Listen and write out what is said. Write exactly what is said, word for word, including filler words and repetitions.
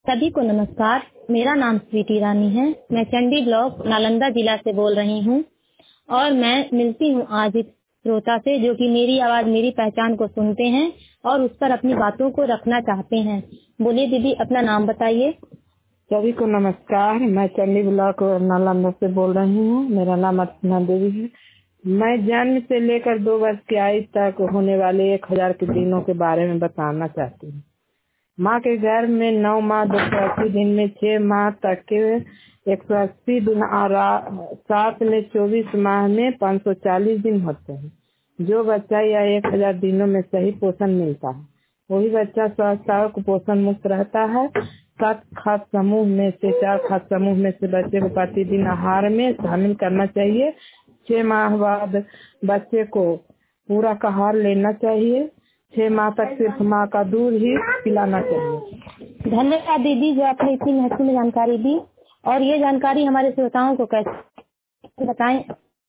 सभी को नमस्कार। मेरा नाम स्वीटी रानी है। मैं चंडी ब्लॉक नालंदा जिला से बोल रही हूँ और मैं मिलती हूँ आज एक श्रोता से जो कि मेरी आवाज मेरी पहचान को सुनते हैं और उस पर अपनी बातों को रखना चाहते हैं। बोलिए दीदी, अपना नाम बताइए। सभी को नमस्कार। मैं चंडी ब्लॉक नालंदा से बोल रही हूँ। मेरा नाम अर्चना देवी है। मैं जन्म से लेकर दो वर्ष की आयु तक होने वाले एक हजार के दिनों के बारे में बताना चाहती हूँ। माँ के गर्भ में नौ माह दो सौ अस्सी दिन में छह माह तक के एक सौ अस्सी दिन और सात में चौबीस माह में पाँच सौ चालीस दिन होते हैं। जो बच्चा या एक हजार दिनों में सही पोषण मिलता है वही बच्चा स्वस्थ और कुपोषण मुक्त रहता है। सात खाद्य समूह में से चार खाद्य समूह में से बच्चे को प्रतिदिन आहार में शामिल करना चाहिए। छह माह बाद बच्चे को पूरा आहार लेना चाहिए। छह माह तक सिर्फ माँ का दूध ही पिलाना चाहिए। धन्यवाद दीदी, जो आपने इतनी महत्वपूर्ण जानकारी दी। और ये जानकारी हमारे श्रोताओं को कैसे बताएं।